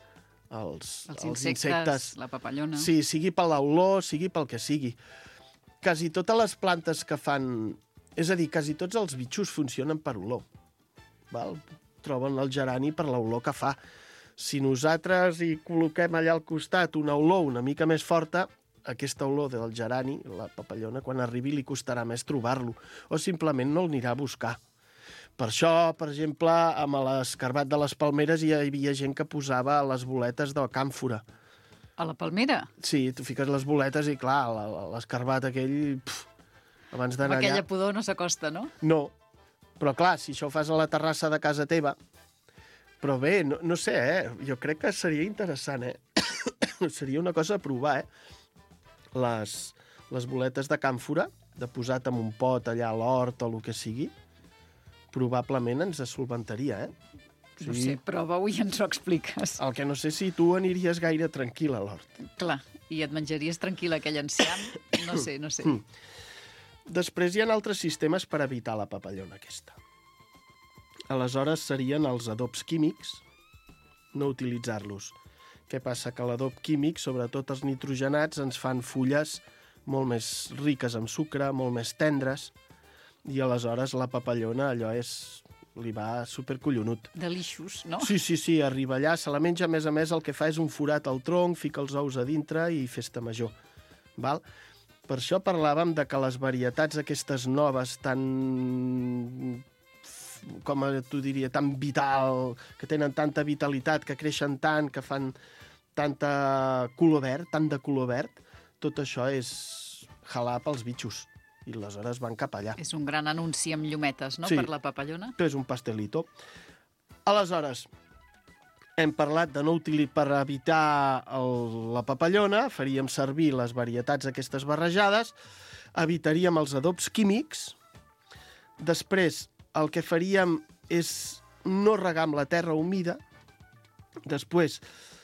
insectes. La papallona. Sí, sigui per l'olor, sigui pel que sigui. Quasi totes les plantes que fan... És a dir, quasi tots els bitxos funcionen per olor. Val? Troben el gerani per l'olor que fa. Si nosaltres hi col·loquem allà al costat una olor una mica més forta, aquesta olor del gerani, la papallona, quan arribi li costarà més trobar-lo, o simplement no l'anirà a buscar. Per això, per exemple, amb l'escarbat de les palmeres hi havia gent que posava les boletes de càmfora. A la palmera? Sí, tu fiques les boletes i, clar, l'escarbat aquell... abans d'anar allà... Amb aquella pudor no s'acosta, no? No, però clar, si això ho fas a la terrassa de casa teva... Però bé, no sé, jo crec que seria interessant, seria una cosa a provar, les boletes de càmfora, de posat en un pot allà a l'hort o el que sigui, probablement ens solventaria, Sí. No sé, prova-ho i ens ho expliques. El que no sé si tu aniries gaire tranquil·la a l'hort. Clar, i et menjaries tranquil aquell enciam, no sé. Després hi ha altres sistemes per evitar la papallona aquesta. Aleshores serien els adobs químics, no utilitzar-los. Què passa? Que l'adob químic, sobretot els nitrogenats, ens fan fulles molt més riques en sucre, molt més tendres, i aleshores la papallona allò li va supercollonut. Delixos, no? Sí, arriba allà, se la menja, a més, el que fa és un forat al tronc, fica els ous a dintre i festa major. Val? Per això parlàvem de que les varietats aquestes noves, tan, com t'ho diria, tan vital, que tenen tanta vitalitat, que creixen tant, que fan tant de color verd, tot això és halar pels bitxos. I aleshores van cap allà. És un gran anunci amb llumetes, no?, Sí. per la papallona. És un pastelito. Aleshores, hem parlat de no per evitar la papallona, faríem servir les varietats aquestes barrejades, evitaríem els adobs químics. Després, el que faríem és no regar amb la terra humida. Després,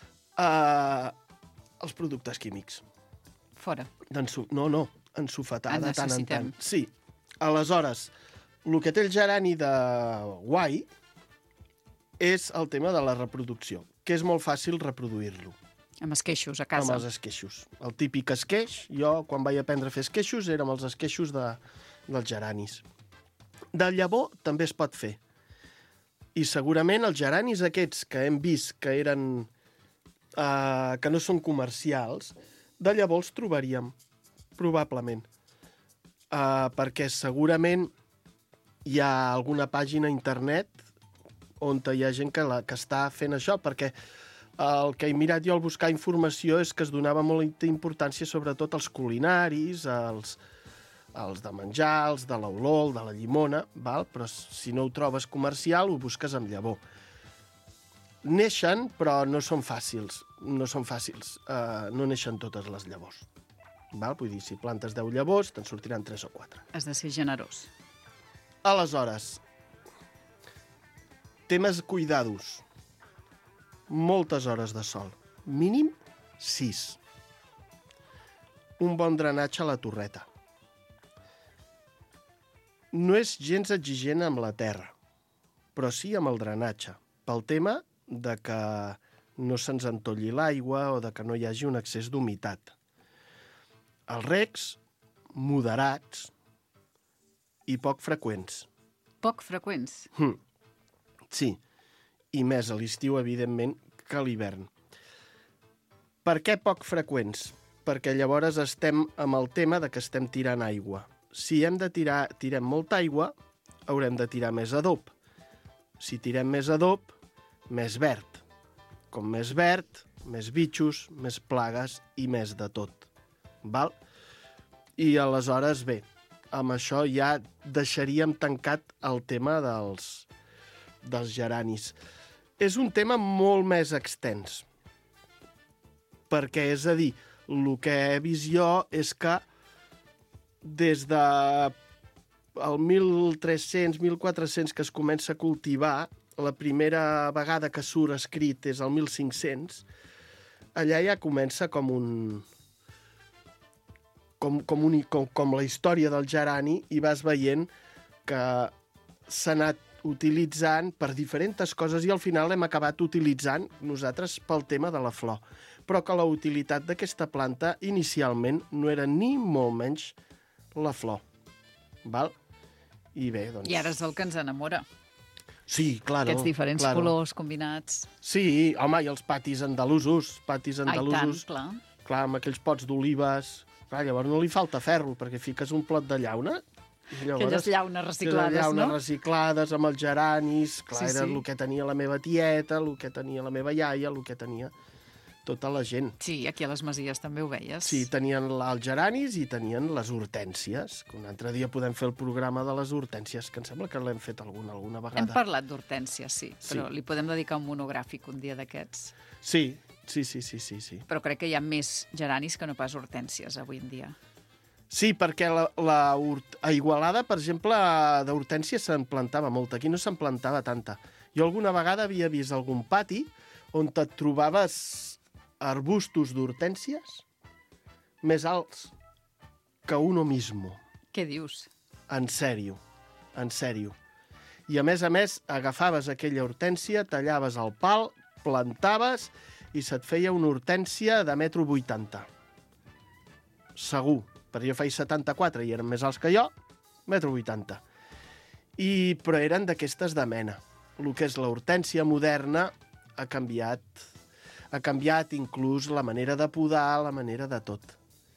els productes químics. Fora. No, ensofetar En de tant en necessitem. tant. Sí. Aleshores, el que té el gerani de guai és el tema de la reproducció, que és molt fàcil reproduir-lo. Amb esqueixos a casa. Amb els esqueixos. El típic esqueix, jo quan vaig aprendre a fer esqueixos era amb els esqueixos dels geranis. De llavor també es pot fer. I segurament els geranis aquests que hem vist que eren que no són comercials, de llavor els trobaríem, probablement. Perquè segurament hi ha alguna pàgina a internet on hi ha gent que està fent això, perquè el que he mirat jo al buscar informació és que es donava molta importància sobretot als culinaris, als de menjar, els de l'olor, el de la llimona, val? Però si no ho trobes comercial ho busques amb llavor. Neixen, però no són fàcils. No són fàcils. No neixen totes les llavors. Val? Vull dir, si plantes 10 llavors, te'n sortiran 3 o 4. Has de ser generós. Aleshores, temes cuidados. Moltes hores de sol. Mínim 6. Un bon drenatge a la torreta. No és gens exigent amb la terra, però sí amb el drenatge, pel tema de que no se'ns entolli l'aigua o de que no hi hagi un excés d'humitat. Els regs, moderats i poc freqüents. Poc freqüents? Sí, i més a l'estiu, evidentment, que a l'hivern. Per què poc freqüents? Perquè llavors estem amb el tema de que estem tirant aigua. Si hem de tirem molta aigua, haurem de tirar més adob. Si tirem més adob, més verd. Com més verd, més bitxos, més plagues i més de tot. Val? I aleshores, bé, amb això ja deixaríem tancat el tema dels geranis. És un tema molt més extens. Perquè, és a dir, el que he vist jo és que des de el 1300, 1400 que es comença a cultivar, la primera vegada que surt escrit és el 1500, allà ja comença com la història del gerani i vas veient que s'ha anat utilitzant per diferents coses i al final l'hem acabat utilitzant nosaltres pel tema de la flor. Però que la utilitat d'aquesta planta inicialment no era ni molt menys la flor. Val? I bé, doncs... I ara és el que ens enamora. Sí, claro. Aquests diferents colors combinats. Sí, home, i els patis andalusos. Ai, tant, clar. Clar, amb aquells pots d'olives. Clar, llavors no li falta ferro, perquè fiques un plot de llauna. Aquelles llaunes reciclades, no? Llaunes reciclades amb els geranis. Clar, era el que tenia la meva tieta, el que tenia la meva iaia, el que tenia tota la gent. Sí, aquí a les Masies també ho veies. Sí, tenien els geranis i tenien les hortències. Un altre dia podem fer el programa de les hortències, que em sembla que l'hem fet alguna vegada. Hem parlat d'hortències, sí, però li podem dedicar un monogràfic un dia d'aquests. Sí. Però crec que hi ha més geranis que no pas hortències avui en dia. Sí, perquè a Igualada, per exemple, d'hortènsia se'n plantava molta. Aquí no se'n plantava tanta. Jo alguna vegada havia vist algun pati on et trobaves arbustos d'hortències més alts que uno mismo. Què dius? En sèrio. I a més, agafaves aquella hortènsia, tallaves el pal, plantaves i se't feia una hortènsia de 1,80 m. Segur. Perquè jo faig 74 i eren més alts que jo, 1,80 m. Però eren d'aquestes de mena. El que és l'hortènsia moderna ha canviat inclús la manera de podar, la manera de tot.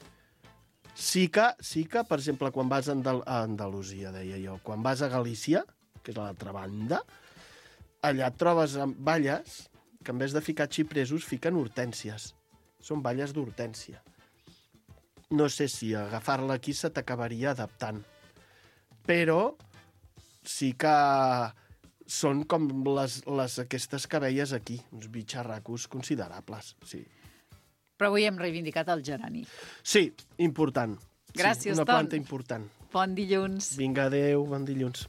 Sí que, per exemple, quan vas a Andalusia, deia jo, quan vas a Galícia, que és a l'altra banda, allà et trobes amb valles que en vez de ficar xipresos fiquen hortències. Són valles d'hortènsia. no sé si agafar-la aquí se t'acabaria adaptant. Però sí que són com aquestes que veies aquí, uns bitxarracos considerables, sí. Però avui hem reivindicat el gerani. Sí, important. Gràcies, Una Ton. planta important. Bon dilluns. Vinga, adeu, bon dilluns.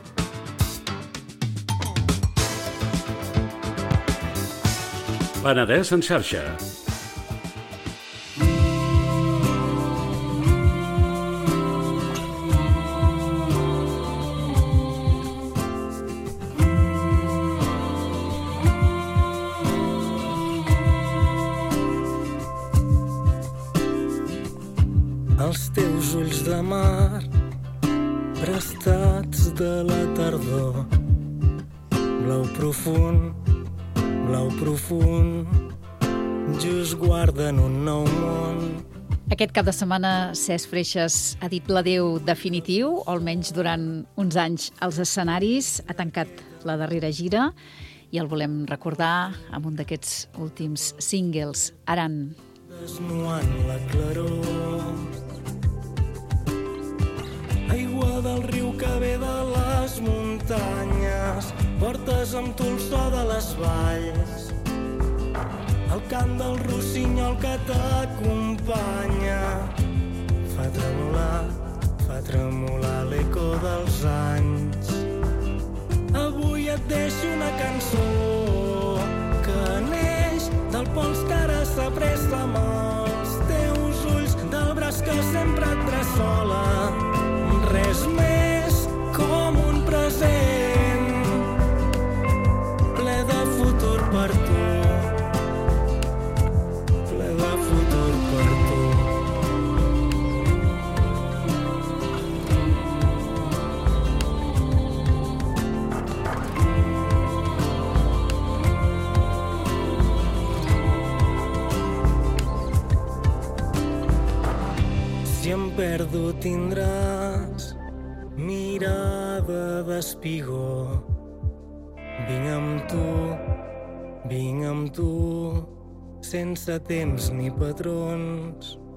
Penedès en xarxa. Els teus ulls de mar, prestats de la tardor, blau profund, just guarden un nou món. Aquest cap de setmana, Cesc Freixas ha dit l'adeu definitiu, o almenys durant uns anys, als escenaris. Ha tancat la darrera gira i el volem recordar amb un d'aquests últims singles, Aran. Desnuant la claror, aigua del riu que ve de les muntanyes, portes amb tu el so de les valls, el cant del rossinyol que t'acompanya, fa tremolar l'eco dels anys. Avui et deixo una cançó que neix del pols que ara s'apressa amb els teus ulls, del braç que sempre et bressola. Res més com un present ple de futur per tu, ple de futur per tu. Si em perdo tindràs mirada d'espigó. Vinc amb tu, sense temps ni patrons.